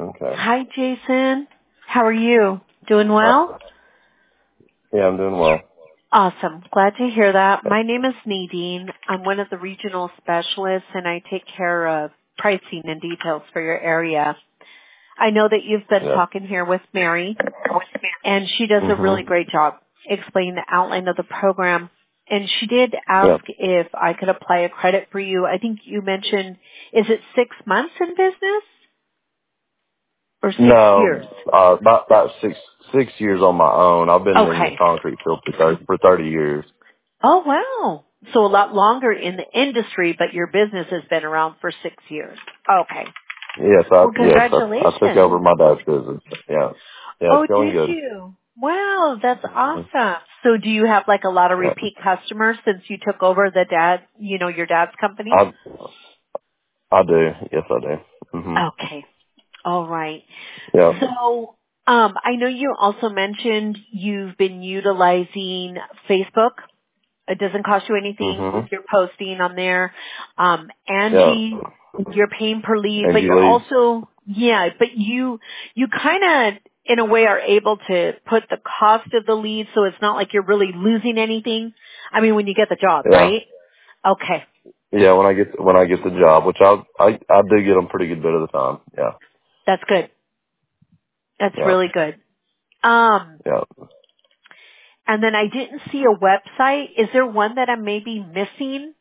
Okay. Hi, Jason. How are you? Doing Uh, well? yeah, I'm doing well. Awesome. Glad to hear that. My name is Nadine. I'm one of the regional specialists, and I take care of pricing and details for your area. I know that you've been Yeah. talking here with Mary, and she does a really Mhm. great job explaining the outline of the program. And she did ask Yeah. if I could apply a credit for you. I think you mentioned, is it 6 months in business or 6 years? No, about 6 years on my own. I've been in the Okay. concrete field for 30 years. Oh, wow. So a lot longer in the industry, but your business has been around for 6 years. Okay. Yes, Well, I took congratulations. over my dad's business. Yeah. Yeah, Oh, it's going did good. you? Wow, that's Mhm. awesome. So do you have like a lot of Yeah. repeat customers since you took over your dad's company? I I do. Yes, I do. Mhm. Okay. All right. Yeah. So, I know you also mentioned you've been utilizing Facebook. It doesn't cost you anything with Mhm. your posting on there. Yeah. Angie, you're paying per lead, but Angie you're leads. also, but you kind of, in a way, are able to put the cost of the lead so it's not like you're really losing anything. I mean, when you get the job, Yeah. right? Okay. Yeah. When I get the job, which I do get them pretty good bit of the time. Yeah. That's good. That's Yeah. really good. Yeah. And then I didn't see a website. Is there one that I'm maybe missing?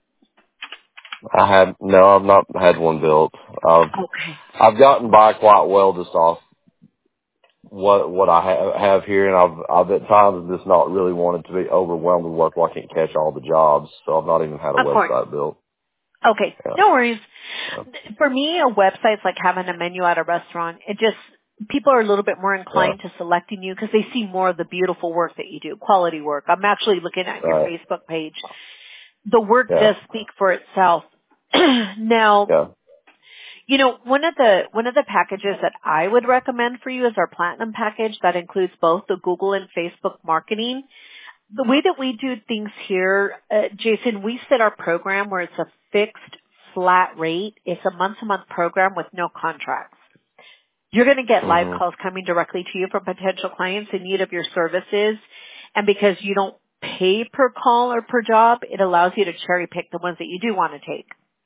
I've not had one built. Okay. I've gotten by quite well just off what I have here, and I've at times just not really wanted to be overwhelmed with work. Well, I can't catch all the jobs, so I've not even had a Of course. website built. Okay. Yeah. No worries. Yeah. For me, a website's like having a menu at a restaurant. People are a little bit more Yeah. inclined to selecting you because they see more of the beautiful work that you do, quality work. I'm actually looking at your Right. Facebook page. The work Yeah. does speak for itself. Now, Yeah. one of the packages that I would recommend for you is our Platinum package that includes both the Google and Facebook marketing. The way that we do things here, Jason, we set our program where it's a fixed flat rate. It's a month-to-month program with no contracts. You're going to get live Mhm. calls coming directly to you from potential clients in need of your services. And because you don't pay per call or per job, it allows you to cherry pick the ones that you do want to take.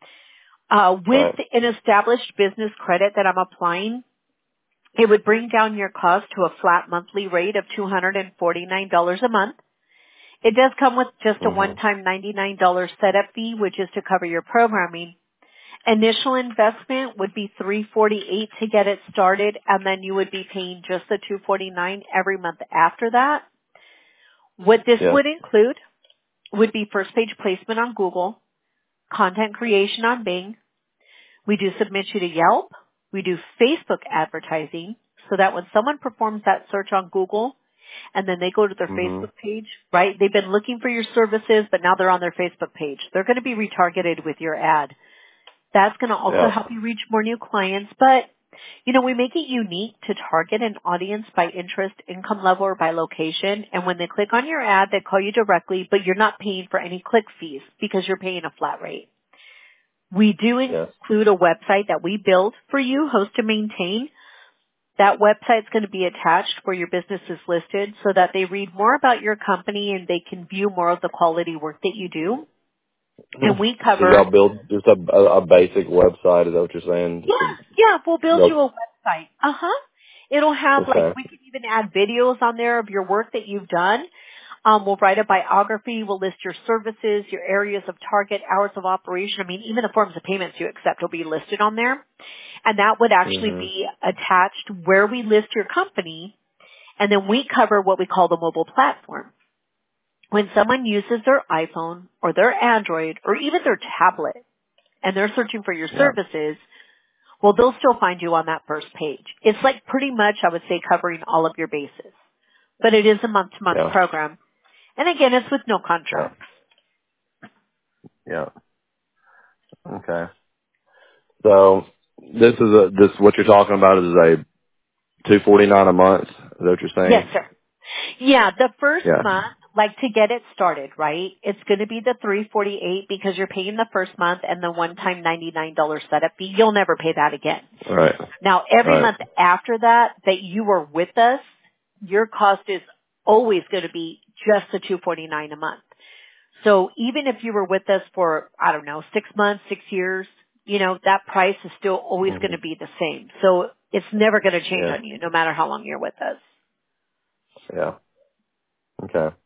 With Right. an established business credit that I'm applying, it would bring down your cost to a flat monthly rate of $249 a month. It does come with just a Mhm. one-time $99 setup fee, which is to cover your programming. Initial investment would be $348 to get it started, and then you would be paying just the $249 every month after that. What this Yeah. would include would be first page placement on Google, content creation on Bing. We do submit you to Yelp. We do Facebook advertising so that when someone performs that search on Google, and then they go to their Mhm. Facebook page, right? They've been looking for your services, but now they're on their Facebook page. They're going to be retargeted with your ad. That's going to also Yeah. help you reach more new clients, but we make it unique to target an audience by interest, income level, or by location. And when they click on your ad, they call you directly, but you're not paying for any click fees because you're paying a flat rate. We do Yes. include a website that we build for you, host and maintain. That website's going to be attached where your business is listed so that they read more about your company and they can view more of the quality work that you do. And we So cover, y'all build just a basic website? Is that what you're saying? Just we'll build no. you a website. It'll have Okay. we can even add videos on there of your work that you've done. We'll write a biography. We'll list your services, your areas of target, hours of operation. I mean, even the forms of payments you accept will be listed on there. And that would actually Mhm. be attached where we list your company. And then we cover what we call the mobile platform. When someone uses their iPhone or their Android or even their tablet and they're searching for your Yeah. services, well, they'll still find you on that first page. It's like pretty much, I would say, covering all of your bases. But it is a month-to-month Yeah. program. And again, it's with no Yeah. contract. Yeah. Okay. So this what you're talking about is a $249 a month. Is that what you're Yes, saying? sir. Yeah, the first Yeah. month like to get it started, right? It's going to be the $348 because you're paying the first month and the one-time $99 setup fee. You'll never pay that again. Right. Now, every Right. month after that you are with us, your cost is always going to be just the $249 a month. So even if you were with us for, I don't know, 6 months, 6 years, that price is still always going to be the same. So it's never going to change Yeah. on you, no matter how long you're with us. Yeah. Okay.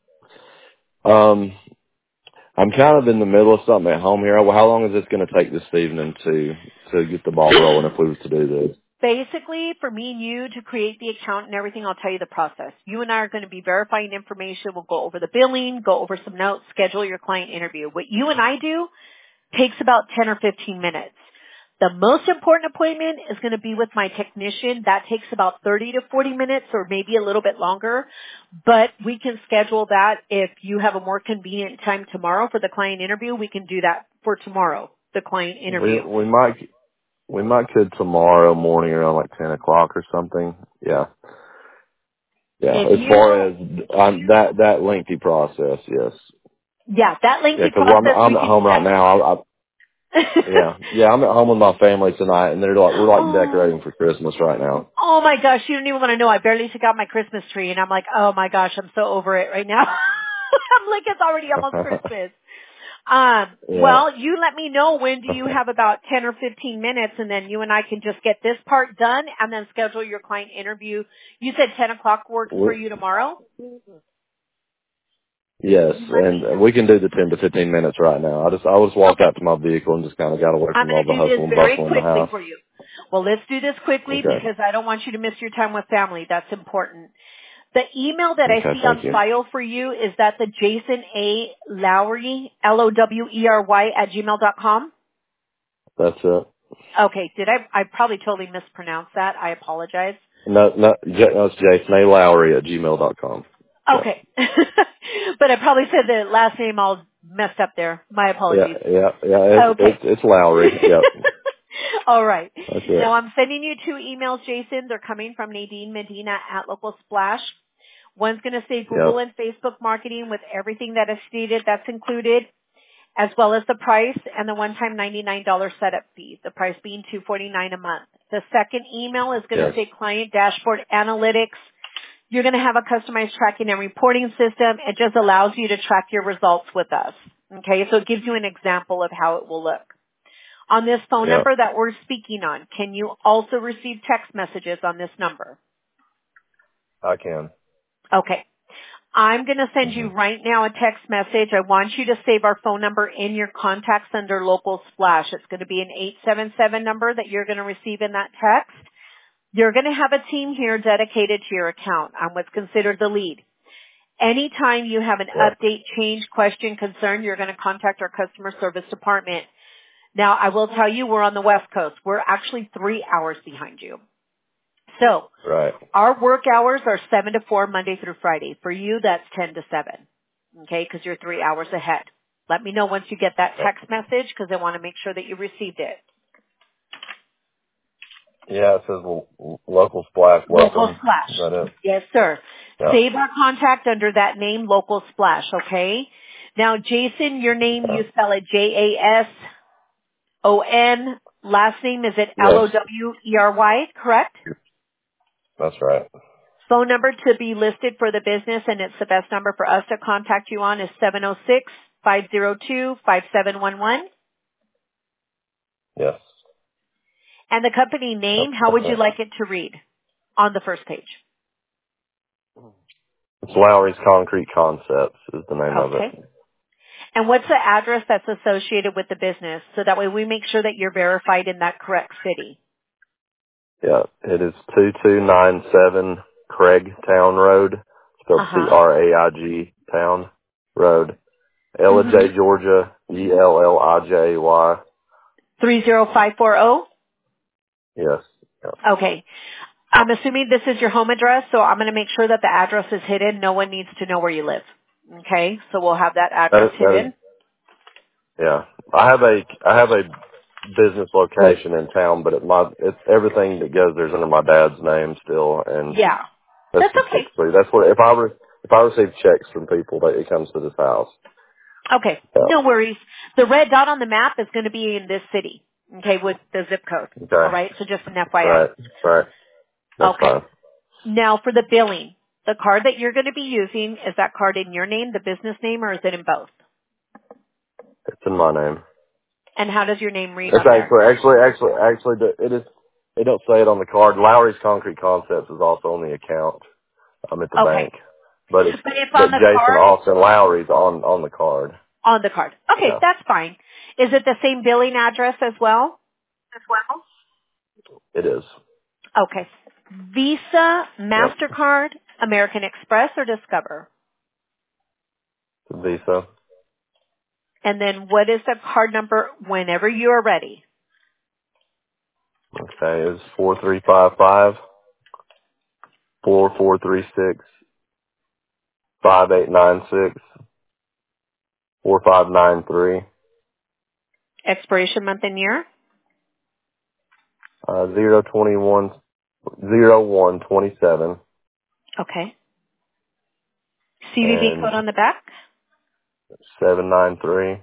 I'm kind of in the middle of something at home here. How long is this going to take this evening to get the ball rolling if we was to do this? Basically, for me and you to create the account and everything, I'll tell you the process. You and I are going to be verifying information. We'll go over the billing, go over some notes, schedule your client interview. What you and I do takes about 10 or 15 minutes. The most important appointment is going to be with my technician. That takes about 30 to 40 minutes or maybe a little bit longer. But we can schedule that if you have a more convenient time tomorrow for the client interview. We can do that for tomorrow, the client interview. We might could tomorrow morning around like 10 o'clock or something. Yeah. Yeah. As far as that lengthy process, yes. Yeah, that Yeah, lengthy because process I'm we at can home do right that. now. Yeah, I'm at home with my family tonight, and we're like decorating for Christmas right now. Oh my gosh, you don't even want to know. I barely took out my Christmas tree and I'm like, oh my gosh, I'm so over it right now. I'm like, it's already almost Christmas. Yeah. Well, you let me know when do you have about 10 or 15 minutes and then you and I can just get this part done and then schedule your client interview. You said 10 o'clock works for you tomorrow? Yes, and we can do the 10 to 15 minutes right now. I just walked out to my vehicle and just kind of got away I'm from all going the to do this hustle and very bustle in the quickly house. for you. Well, let's do this quickly Okay. because I don't want you to miss your time with family. That's important. The email that I Okay, see on thank you. file for you, is that the Jason A. Lowery, Lowery @gmail.com? That's it. Okay, I probably totally mispronounced that. I apologize. No, it's Jason A. Lowery @gmail.com. Yeah. Okay. But I probably said the last name all messed up there. My apologies. Yeah. Okay. It's Lowry. Yep. All right. That's Now it. I'm sending you 2 emails, Jason. They're coming from Nadine Medina at Local Splash. One's going to say Google Yep. and Facebook marketing with everything that is stated that's included, as well as the price and the one-time $99 setup fee, the price being $249 a month. The second email is going to say Client Dashboard Analytics. You're going to have a customized tracking and reporting system. It just allows you to track your results with us. Okay, so it gives you an example of how it will look. On this phone Yep. number that we're speaking on, can you also receive text messages on this number? I can. Okay. I'm going to send you right now a text message. I want you to save our phone number in your contacts under Local Splash. It's going to be an 877 number that you're going to receive in that text. You're going to have a team here dedicated to your account. I'm what's considered the lead. Anytime you have an update, change, question, concern, you're going to contact our customer service department. Now, I will tell you, we're on the West Coast. We're actually 3 hours behind you. So, Right. our work hours are 7 to 4 Monday through Friday. For you, that's 10 to 7. Okay, because you're 3 hours ahead. Let me know once you get that text message because I want to make sure that you received it. Yeah, it says Local Splash. Local Welcome. Splash. Is that it? Yes, sir. Yeah. Save our contact under that name, Local Splash, okay? Now, Jason, your name, you spell it Jason. Last name, is it Yes. Lowery, correct? That's right. Phone number to be listed for the business, and it's the best number for us to contact you on is 706-502-5711. Yes. And the company name, how would you like it to read on the first page? It's Lowry's Concrete Concepts is the name of Okay. it. And what's the address that's associated with the business? So that way we make sure that you're verified in that correct city. Yeah, it is 2297 Craigtown Road, spelled Craig Town Road, Ellijay, Georgia, Ellijay. 30540? Yes. Yeah. Okay. I'm assuming this is your home address, so I'm going to make sure that the address is hidden. No one needs to know where you live. Okay? So we'll have that address That hidden. is, yeah. I have a business location in town, but it's everything that goes there's under my dad's name still, and Yeah. that's That's okay. basically that's what If I receive checks from people, it comes to this house. Okay, no Yeah. worries. The red dot on the map is going to be in this city, okay, with the zip code. All Okay. right, so just an FYI. Right. That's Okay. fine. Now for the billing, the card that you're going to be using, is that card in your name, the business name, or is it in both? It's in my name. And how does your name read It's on there? actually, it is. They don't say it on the card. Lowry's Concrete Concepts is also on the account. I'm at the Okay. bank, but But if but on the Jason card, Austin Lowry's on the card. on the card. Okay, Yeah, that's fine. Is it the same billing address as well? it is. Okay. Visa, Yep. MasterCard, American Express, or Discover? Visa. And then what is the card number whenever you are ready? Okay, it's 4355-4436-5896-4593, Expiration month and year? 021-0127, Okay. CVV and code on the back? 793.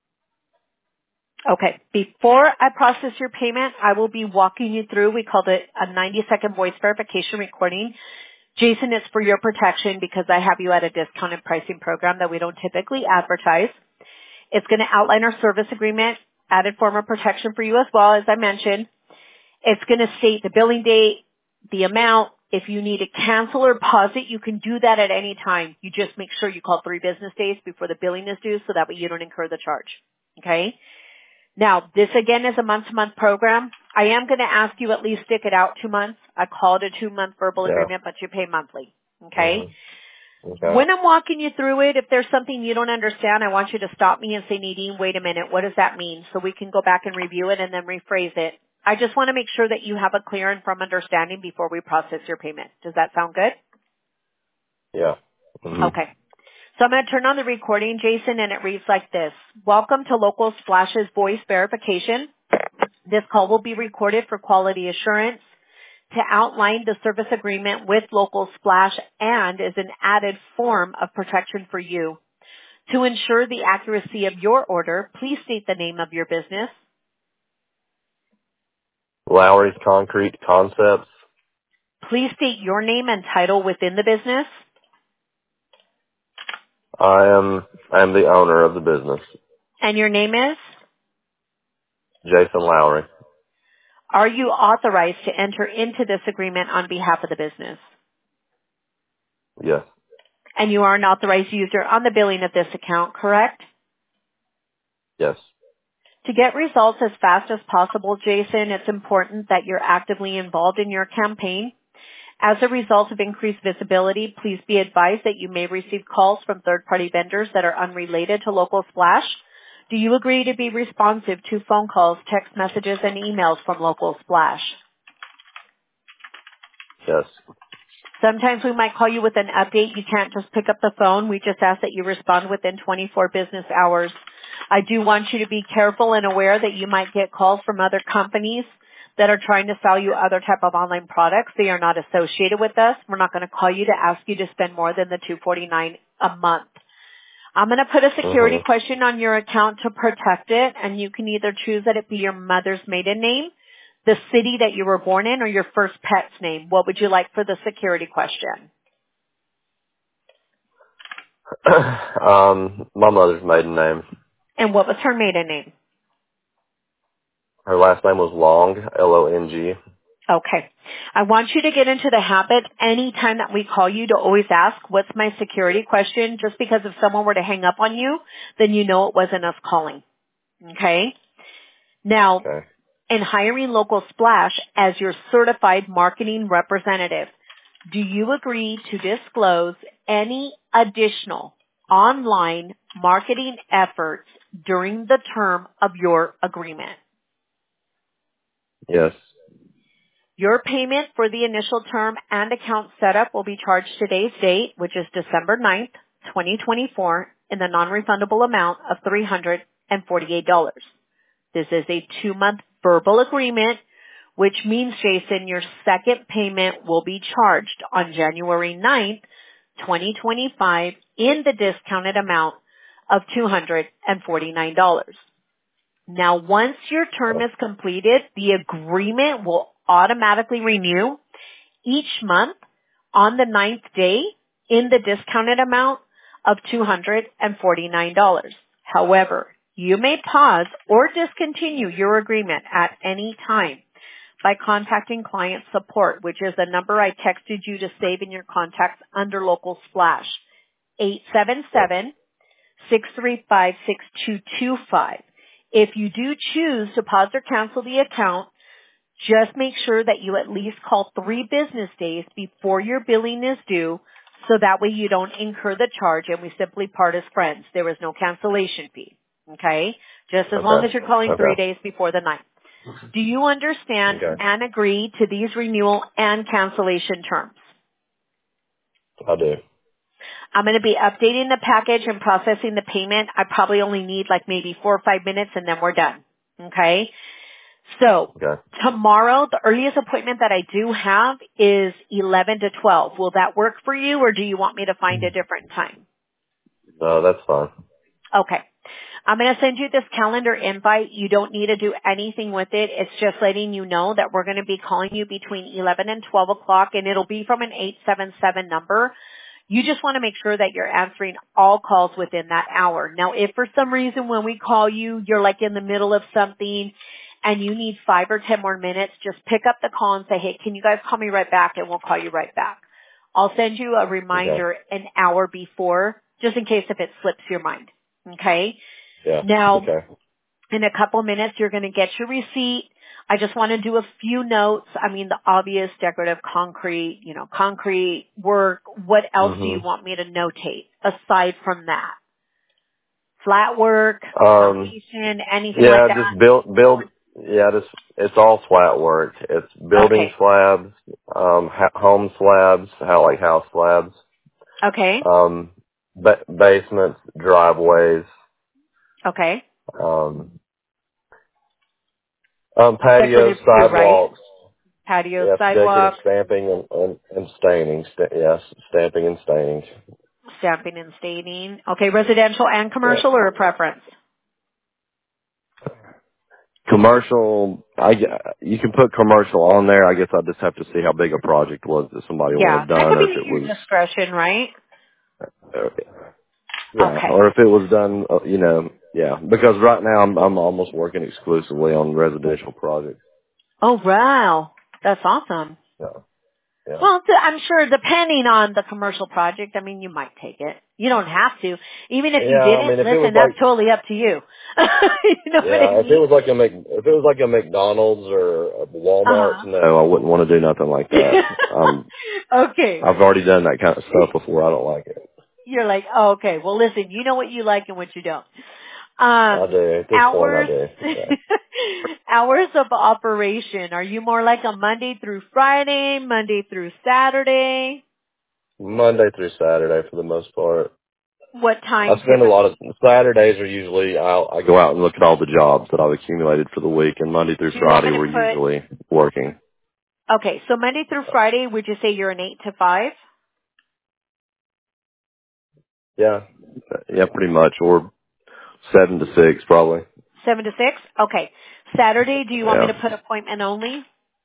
Okay. Before I process your payment, I will be walking you through, we called it a 90-second voice verification recording. Jason, it's for your protection because I have you at a discounted pricing program that we don't typically advertise. It's going to outline our service agreement, added form of protection for you as well, as I mentioned. It's going to state the billing date, the amount. If you need to cancel or pause it, you can do that at any time. You just make sure you call 3 business days before the billing is due so that way you don't incur the charge. Okay? Now, this again is a month-to-month program. I am going to ask you at least stick it out 2 months. I call it a 2-month verbal Yeah. agreement, but you pay monthly. Okay? Mhm. Okay. When I'm walking you through it, if there's something you don't understand, I want you to stop me and say, Nadine, wait a minute, what does that mean? So we can go back and review it and then rephrase it. I just want to make sure that you have a clear and firm understanding before we process your payment. Does that sound good? Yeah. Mhm. Okay. So I'm going to turn on the recording, Jason, and it reads like this. Welcome to Local Splash's voice verification. This call will be recorded for quality assurance to outline the service agreement with Local Splash and is an added form of protection for you. To ensure the accuracy of your order, please state the name of your business. Lowry's Concrete Concepts. Please state your name and title within the business. I am the owner of the business, And your name is? Jason Lowry. Are you authorized to enter into this agreement on behalf of the business? Yes. And you are an authorized user on the billing of this account, correct? Yes. To get results as fast as possible, Jason, it's important that you're actively involved in your campaign. As a result of increased visibility, please be advised that you may receive calls from third-party vendors that are unrelated to Local Splash. Do you agree to be responsive to phone calls, text messages, and emails from Local Splash? Yes. Sometimes we might call you with an update. You can't just pick up the phone. We just ask that you respond within 24 business hours. I do want you to be careful and aware that you might get calls from other companies that are trying to sell you other type of online products. They are not associated with us. We're not going to call you to ask you to spend more than the $249 a month. I'm going to put a security Mhm. question on your account to protect it, and you can either choose that it be your mother's maiden name, the city that you were born in, or your first pet's name. What would you like for the security question? My mother's maiden name. And what was her maiden name? Her last name was Long, Long. Okay. I want you to get into the habit anytime that we call you to always ask, what's my security question? Just because if someone were to hang up on you, then you know it wasn't us calling. Okay? Now, Okay. in hiring Local Splash as your certified marketing representative, do you agree to disclose any additional online marketing efforts during the term of your agreement? Yes. Your payment for the initial term and account setup will be charged today's date, which is December 9th, 2024, in the non-refundable amount of $348. This is a 2-month verbal agreement, which means, Jason, your second payment will be charged on January 9th, 2025 in the discounted amount of $249. Now, once your term is completed, the agreement will automatically renew each month on the 9th day in the discounted amount of $249. However, you may pause or discontinue your agreement at any time by contacting client support, which is the number I texted you to save in your contacts under Local Splash, 877-635-6225. If you do choose to pause or cancel the account, just make sure that you at least call 3 business days before your billing is due, so that way you don't incur the charge and we simply part as friends. There is no cancellation fee. Okay? Just as long as you're calling 3 days before the 9th. Do you understand and agree to these renewal and cancellation terms? I do. I'm going to be updating the package and processing the payment. I probably only need like maybe 4 or 5 minutes and then we're done. Okay? So, tomorrow, the earliest appointment that I do have is 11 to 12. Will that work for you or do you want me to find a different time? No, that's fine. Okay. I'm going to send you this calendar invite. You don't need to do anything with it. It's just letting you know that we're going to be calling you between 11 and 12 o'clock, and it'll be from an 877 number. You just want to make sure that you're answering all calls within that hour. Now, if for some reason when we call you, you're like in the middle of something and you need 5 or 10 more minutes, just pick up the call and say, hey, can you guys call me right back? And we'll call you right back. I'll send you a reminder an hour before, just in case if it slips your mind. Okay? Yeah. Now, in a couple minutes, you're going to get your receipt. I just want to do a few notes. I mean, the obvious decorative concrete, concrete work. What else do you want me to notate aside from that? Flat work, foundation, anything like that? Yeah, just build. Yeah, it's all flat work. It's building slabs, home slabs, like house slabs. Okay. Basements, driveways. Okay. Patio, sidewalks. Right? Patio, sidewalks. Stamping and staining. Stamping and staining. Stamping and staining. Okay, residential and commercial or a preference? Commercial, you can put commercial on there. I guess I just have to see how big a project was that somebody wanted done, that could or be if it your was discretion, right? or if it was done, because right now I'm almost working exclusively on residential projects. Oh wow, that's awesome. Yeah. Well, I'm sure depending on the commercial project, I mean, you might take it. You don't have to. Even if you didn't, listen, that's totally up to you. You know what I mean? If it was like a McDonald's or a Walmart, no, I wouldn't want to do nothing like that. Okay. I've already done that kind of stuff before. I don't like it. You're like, oh, okay. Well, listen, you know what you like and what you don't. I do. At this point, I do. Yeah. Hours of operation. Are you more like a Monday through Friday, Monday through Saturday? Monday through Saturday for the most part. What time? I spend a lot of Saturdays are usually I go out and look at all the jobs that I've accumulated for the week, and Monday through Friday we're usually working. Okay, so Monday through Friday, would you say you're an 8 to 5? Yeah, pretty much, or 7 to 6 probably. 7 to 6? Okay. Saturday, do you want me to put appointment only?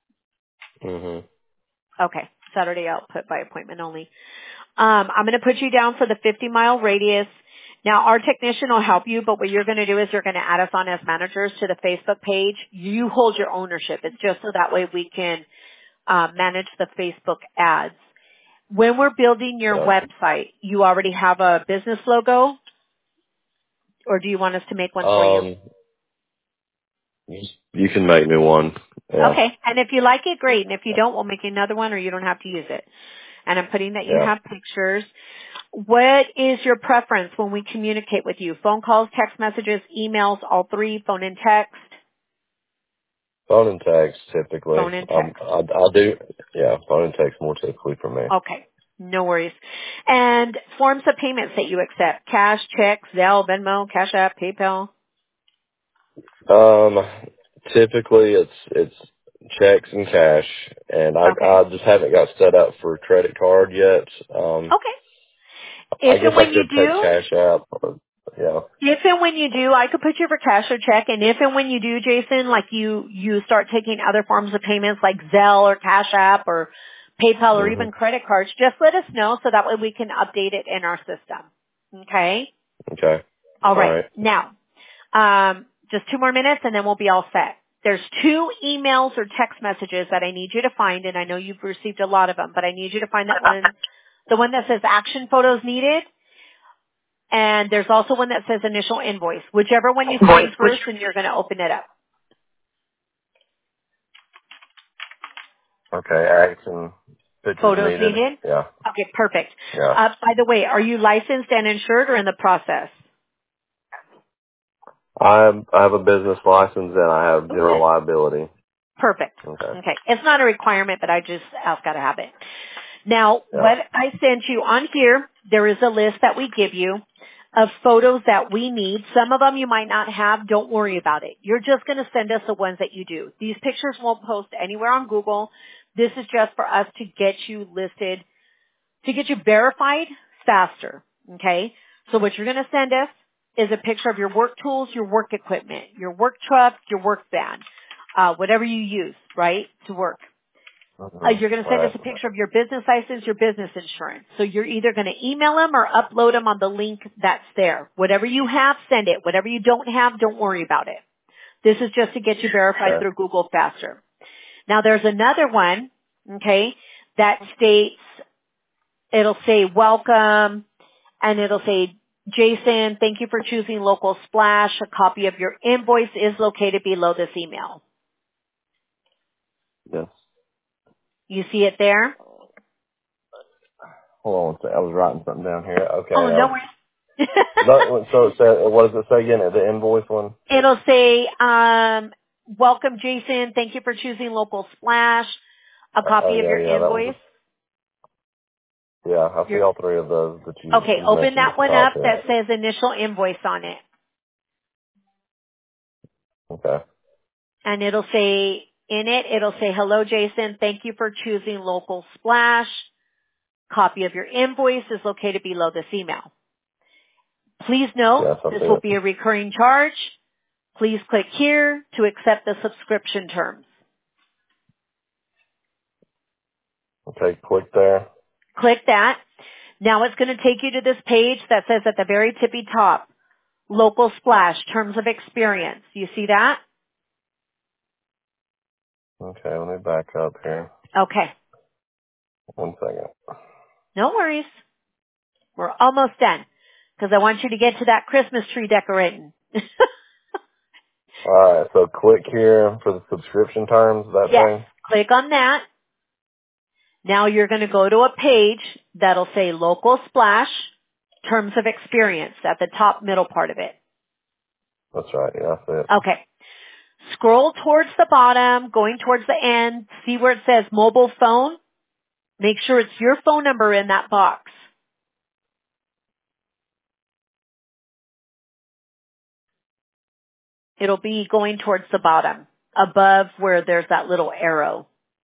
Okay. Saturday I'll put by appointment only. I'm going to put you down for the 50-mile radius. Now, our technician will help you, but what you're going to do is you're going to add us on as managers to the Facebook page. You hold your ownership. It's just so that way we can manage the Facebook ads. When we're building your website, you already have a business logo? Or do you want us to make one for you? You can make me one. Yeah. Okay. And if you like it, great. And if you don't, we'll make another one or you don't have to use it. And I'm putting that you have pictures. What is your preference when we communicate with you? Phone calls, text messages, emails, all three, phone and text? Phone and text, typically. Phone and text. I do, phone and text more typically for me. Okay. No worries. And forms of payments that you accept? Cash, checks, Zelle, Venmo, Cash App, PayPal? Typically it's checks and cash, and I just haven't got set up for credit card yet. Okay. I If guess and I when you could take do, Cash App. Or, yeah. if and when you do, I could put you for cash or check. And if and when you do, Jason, like you start taking other forms of payments like Zelle or Cash App or PayPal or Mhm. even credit cards, just let us know so that way we can update it in our system. Okay? Okay. All All right. right. Now, just 2 more minutes and then we'll be all set. There's 2 emails or text messages that I need you to find, and I know you've received a lot of them, but I need you to find that one, the one that says action photos needed, and there's also one that says initial invoice. Whichever one you find first, and you're going to open it up. Okay. Action. Pictures Photos needed. needed? Yeah. Okay, perfect. Yeah. By the way, are you licensed and insured or in the process? I have a business license and I have general Okay. liability. Perfect. Okay. Okay. It's not a requirement, but I just ask out to have it. Now, Yeah. what I sent you on here, there is a list that we give you of photos that we need. Some of them you might not have. Don't worry about it. You're just going to send us the ones that you do. These pictures won't post anywhere on Google. This is just for us to get you listed, to get you verified faster. Okay? So what you're going to send us is a picture of your work tools, your work equipment, your work truck, your work van, whatever you use, right, to work. You're going to send us Right. a picture of your business license, your business insurance. So you're either going to email them or upload them on the link that's there. Whatever you have, send it. Whatever you don't have, don't worry about it. This is just to get you verified Okay. through Google faster. Now there's another one, okay, that states, it'll say welcome, and it'll say, Jason, thank you for choosing Local Splash. A copy of your invoice is located below this email. Yes. You see it there? Hold on one second. I was writing something down here. Oh, Okay. no worries. So it said, what does it say again? The invoice one? It'll say, welcome Jason, thank you for choosing Local Splash, a Oh copy of your yeah, yeah. That was invoice. yeah. I see Your, all 3 of those that okay, you open mentioned that at the one top up here. that says initial invoice on it. Okay. And it'll say, in it, it'll say, hello Jason, thank you for choosing Local Splash. Copy of your invoice is located below this email. Please note, Yes, I this see will it. be a recurring charge. Please click here to accept the subscription terms. Okay. Click there. Click that. Now it's going to take you to this page that says at the very tippy top, Local Splash, Terms of Experience. You see that? Okay. Let me back up here. Okay. 1 second. No worries. We're almost done. Because I want you to get to that Christmas tree decorating. All right. So click here for the subscription terms. That Yes. thing. Click on that. Now you're going to go to a page that'll say Local Splash, Terms of Experience at the top middle part of it. That's right. Yeah, I see it. Okay. Scroll towards the bottom, going towards the end, see where it says mobile phone. Make sure it's your phone number in that box. It'll be going towards the bottom, above where there's that little arrow.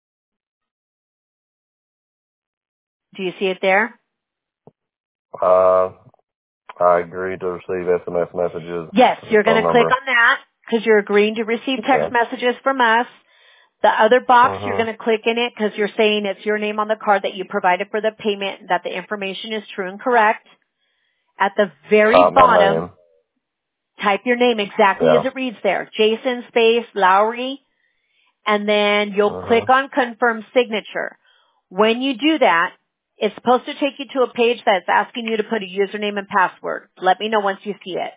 Do you see it there? Uh, I agree to receive SMS messages. Yes, you're going Phone to click number. on that because you're agreeing to receive text Okay. messages from us. The other box, you're Mhm. going to click in it because you're saying it's your name on the card that you provided for the payment and that the information is true and correct. At the very Type my bottom, name. type your name exactly as Yeah. it reads there. Jason space Lowry, and then you'll click Mhm. on confirm signature. When you do that, it's supposed to take you to a page that's asking you to put a username and password. Let me know once you see it.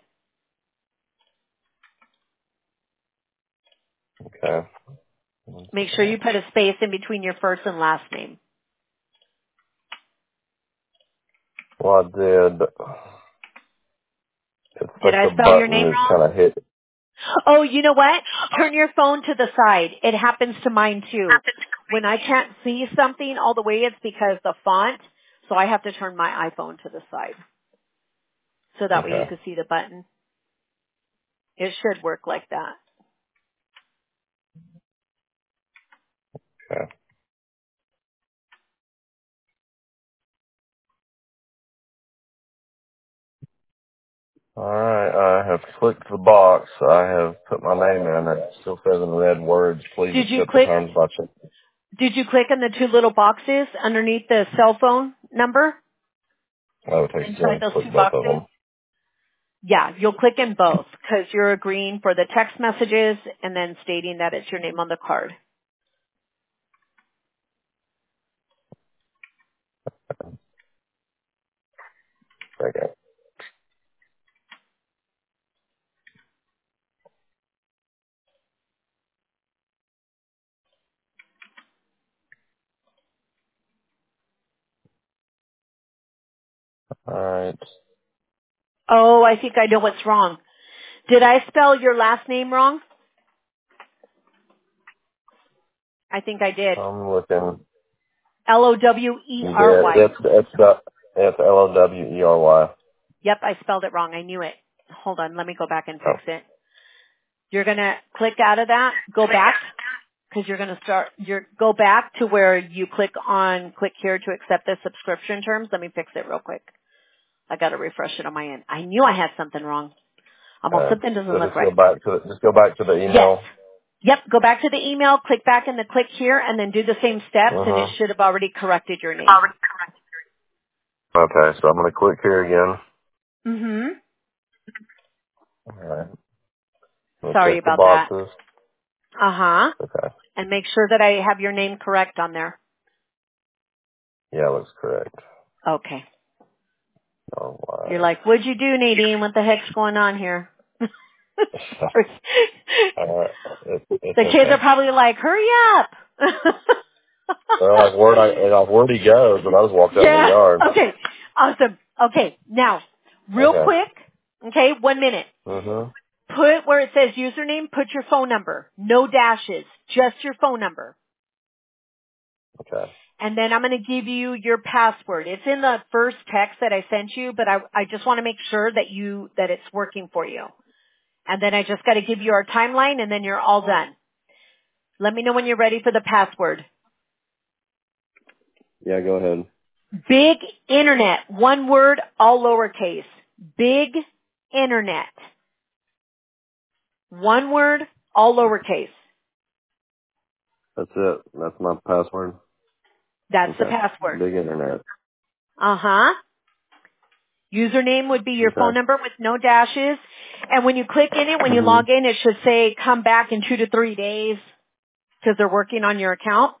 Okay. 1 Make sure second. you put a space in between your first and last name. Well, I did. It's Did like I the spell your button name is wrong? kind of hit. Oh, you know what? Turn your phone to the side. It happens to mine too. When I can't see something all the way, it's because the font, so I have to turn my iPhone to the side. So that way you Okay. can see the button. It should work like that. Okay. All right, I have clicked the box. I have put my name in. It still says in red words, please Did you accept the click? terms by check. Did you click on the two little boxes underneath the cell phone number Oh, it takes too inside long to those click two both of boxes? them. Yeah, you'll click in both because you're agreeing for the text messages and then stating that it's your name on the card. Okay. All right. Oh, I think I know what's wrong. Did I spell your last name wrong? I think I did. I'm looking. You Lowery. did. It's Lowery. Yep, I spelled it wrong. I knew it. Hold on, let me go back and Oh, fix it. You're going to click out of that, go back, because you're going to go back to where you click here to accept the subscription terms. Let me fix it real quick. I got to refresh it on my end. I knew I had something wrong. Almost okay. something doesn't So look just go right. back to the Yes. email. Yep, go back to the email, click back in the click here, and then do the same steps, and it Mhm. should have already corrected your name. Okay, so I'm gonna click here again. Mm-hmm. All right. I'm gonna Sorry check the about that. boxes. Uh-huh. Okay. And make sure that I have your name correct on there. Yeah, looks correct. Okay. Oh, You're why? like, what'd you do, Nadine? What the heck's going on here? Sorry. It's The kids are okay. probably like, hurry up. Well, where'd he go? But I was walked out in the Yeah. yard. Okay. Awesome. Okay. Now, real Okay. quick. Okay. 1 minute. Mhm. Put where it says username, put your phone number. No dashes. Just your phone number. Okay. And then I'm going to give you your password. It's in the first text that I sent you, but I just want to make sure that it's working for you. And then I just got to give you our timeline and then you're all done. Let me know when you're ready for the password. Yeah, go ahead. Big Internet. One word, all lowercase. Big Internet. One word, all lowercase. That's it. That's my password. That's the Okay. password. Big internet. Uh-huh. Username would be your phone Okay. number with no dashes. And when you click in it, when you Mhm. log in, it should say come back in 2 to 3 days because they're working on your account.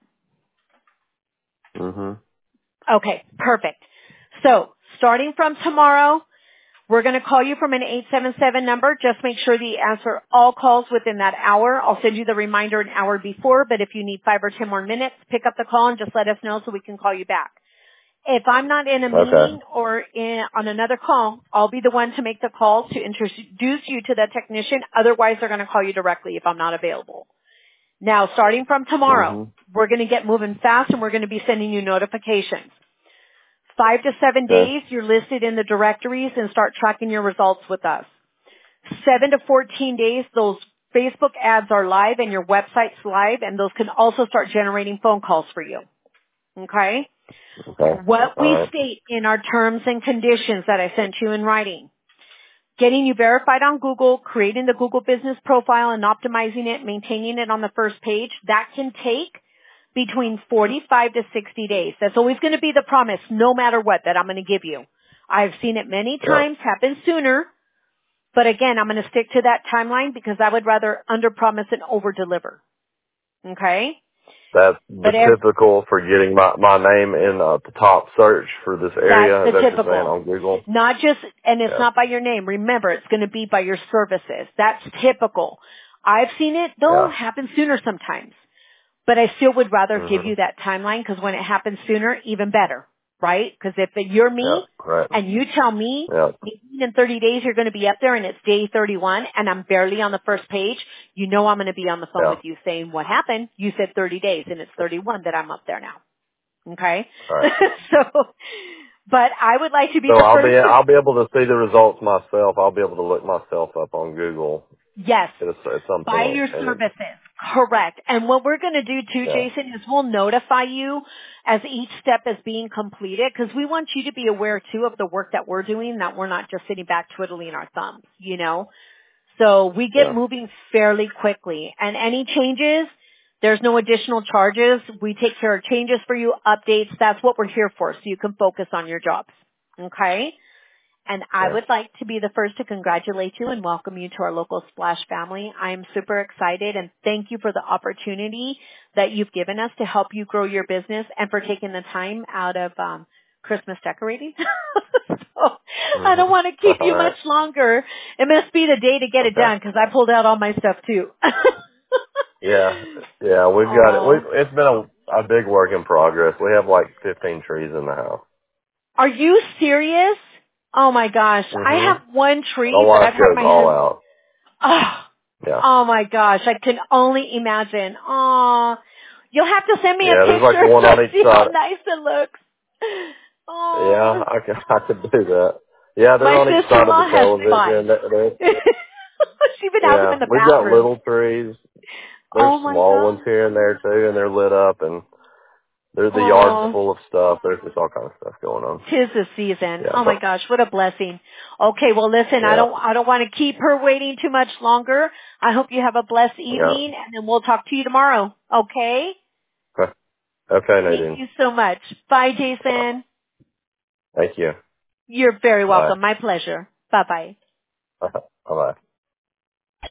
Mhm. Okay, perfect. So starting from tomorrow, we're going to call you from an 877 number. Just make sure that you answer all calls within that hour. I'll send you the reminder an hour before, but if you need 5 or 10 more minutes, pick up the call and just let us know so we can call you back. If I'm not in a Okay. meeting or on another call, I'll be the one to make the call to introduce you to the technician. Otherwise, they're going to call you directly if I'm not available. Now, starting from tomorrow, Mhm. we're going to get moving fast and we're going to be sending you notifications. 5 to 7 Okay. days, you're listed in the directories and start tracking your results with us. 7 to 14 days, those Facebook ads are live and your website's live, and those can also start generating phone calls for you. Okay? Okay. What All we right. state in our terms and conditions that I sent you in writing. Getting you verified on Google, creating the Google business profile and optimizing it, maintaining it on the first page, that can take between 45 to 60 days. That's always going to be the promise, no matter what, that I'm going to give you. I've seen it many Yep. times happen sooner, but again, I'm going to stick to that timeline because I would rather under-promise and over-deliver. Okay? That's the But typical for getting my name in the top search for this that's area. the Is that what you're saying typical. on Google? Not just, and it's Yeah. not by your name. Remember, it's going to be by your services. That's typical. I've seen it, though, Yeah. happen sooner sometimes. But I still would rather give you Mhm. that timeline because when it happens sooner, even better, right? Because if you're Yeah. me Right. and you tell me Yeah. in 30 days you're going to be up there and it's day 31 and I'm barely on the first page, you know I'm going to be on the phone Yeah. with you saying what happened. You said 30 days and it's 31 that I'm up there now. Okay? All right. So, but I would like to be So the first to, I'll be able to see the results myself. I'll be able to look myself up on Google yes, at some buy point, your and services. Correct. And what we're going to do too, Yeah. Jason, is we'll notify you as each step is being completed because we want you to be aware too of the work that we're doing, that we're not just sitting back twiddling our thumbs, you know? So we get Yeah. moving fairly quickly. And any changes, there's no additional charges. We take care of changes for you, updates. That's what we're here for, so you can focus on your jobs. Okay? And I Yeah. would like to be the first to congratulate you and welcome you to our local Splash family. I am super excited and thank you for the opportunity that you've given us to help you grow your business and for taking the time out of Christmas decorating. So, I don't want to keep All you right. much longer. It must be the day to get it Okay. done because I pulled out all my stuff too. Yeah. Yeah. We've got it. Oh, It's been a big work in progress. We have like 15 trees in the house. are you serious? Oh my gosh. I have one My tree that wife I've had goes my all husband. out. Oh, Yeah. oh my gosh, I can only imagine. Oh, you'll have to send me a Yeah. There's like picture one so I on each see how side. nice it looks. Yeah. Oh, I could do that. Yeah. They're my on each side of the sister-in-law has television. 5. She even has them Yeah. in the We've got bathroom. little trees. There's Oh my small ones god. here and there too, and they're lit up, and the yard's Oh, full of stuff. There's just all kind of stuff going on. 'tis the season. Yeah. Oh my But gosh, what a blessing. Okay, well listen, I yeah. don't want to keep her waiting too much longer. I hope you have a blessed Yeah. evening and then we'll talk to you tomorrow. Okay? Okay, Thank Nadine. you so much. Bye, Jason. Thank you. You're very Bye. welcome. My pleasure. Bye-bye. Bye.